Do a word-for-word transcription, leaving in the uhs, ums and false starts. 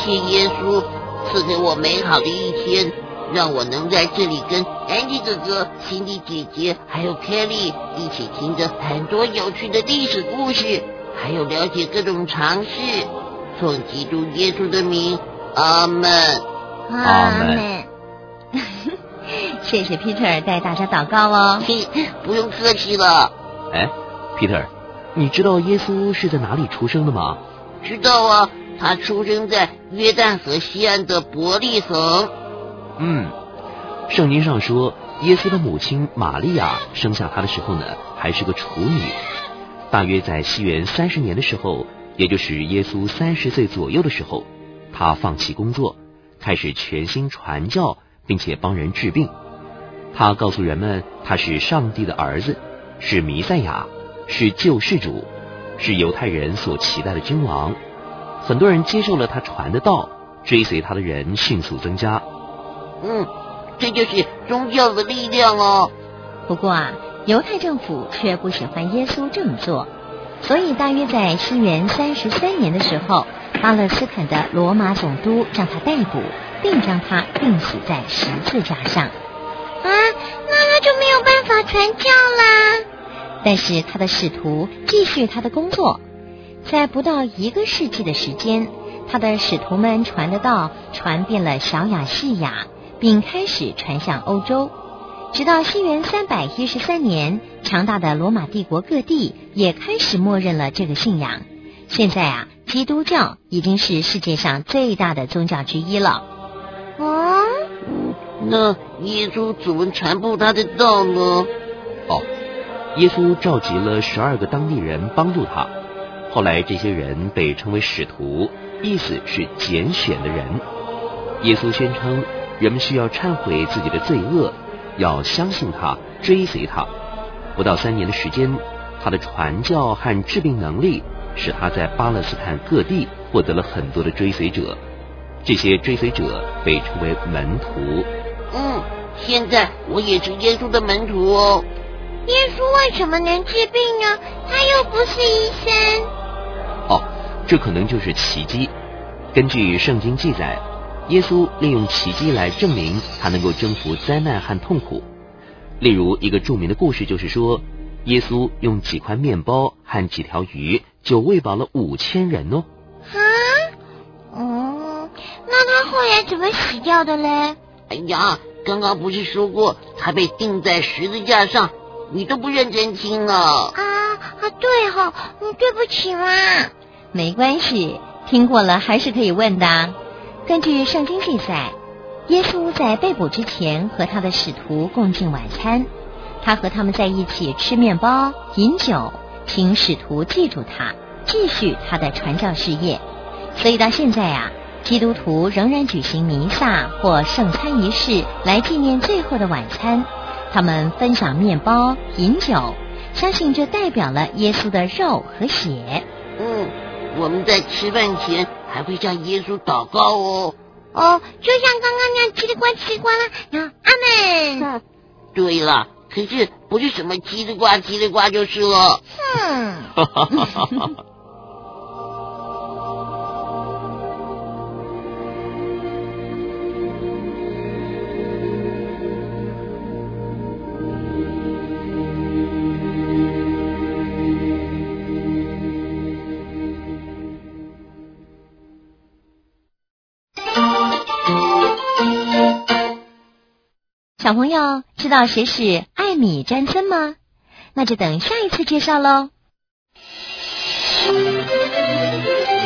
谢耶稣赐给我美好的一天，让我能在这里跟 Andy 哥哥、Cindy 姐姐还有 Kelly 一起听着很多有趣的历史故事，还有了解各种常识。奉基督耶稣的名，阿们。 阿们。谢谢 Peter 带大家祷告哦。 不用客气了。 哎 Peter， 你知道耶稣是在哪里出生的吗？ 知道啊，他出生在约旦河西岸的伯利恒。 嗯，圣经上说耶稣的母亲玛利亚生下他的时候呢，还是个处女。大约在西元三十年的时候，也就是耶稣三十岁左右的时候，他放弃工作，开始全心传教，并且帮人治病。他告诉人们他是上帝的儿子，是弥赛亚，是救世主，是犹太人所期待的君王。很多人接受了他传的道，追随他的人迅速增加。 嗯，这就是宗教的力量哦。 不过啊，犹太政府却不喜欢耶稣这么做，所以大约在西元三十三年的时候，巴勒斯坦的罗马总督将他逮捕，并将他钉死在十字架上。 啊，那他就没有办法传教啦。 但是他的使徒继续他的工作，在不到一个世纪的时间，他的使徒们传的道传遍了小亚细亚，并开始传向欧洲。直到西元三百一十三年，强大的罗马帝国各地也开始默认了这个信仰。现在啊，基督教已经是世界上最大的宗教之一了。 哦， 那耶稣怎么传播他的道呢？ 哦，耶稣召集了十二个当地人帮助他，后来这些人被称为使徒，意思是拣选的人。耶稣宣称人们需要忏悔自己的罪恶，要相信他，追随他。不到三年的时间，他的传教和治病能力使他在巴勒斯坦各地获得了很多的追随者，这些追随者被称为门徒。 嗯，现在我也是耶稣的门徒哦。 耶稣为什么能治病呢？他又不是医生。 哦，这可能就是奇迹。根据圣经记载，耶稣利用奇迹来证明他能够征服灾难和痛苦。例如一个著名的故事就是说，耶稣用几块面包和几条鱼就喂饱了五千人哦。 啊，嗯，那他后来怎么死掉的嘞？ 哎呀，刚刚不是说过他被钉在十字架上，你都不认真听了。 啊啊，对哦，嗯，对不起啦。 没关系，听过了还是可以问的。根据圣经记载，耶稣在被捕之前和他的使徒共进晚餐，他和他们在一起吃面包饮酒，请使徒记住他，继续他的传教事业。所以到现在啊，基督徒仍然举行弥撒或圣餐仪式来纪念最后的晚餐，他们分享面包饮酒，相信这代表了耶稣的肉和血。 嗯，我们在吃饭前还会向耶稣祷告哦。 哦，就像刚刚那样叽里呱叽里呱啦，然后阿门。 嗯，对了，可是不是什么叽里呱叽里呱就是了。 嗯。 小朋友知道谁是艾米詹森吗？那就等下一次介绍喽。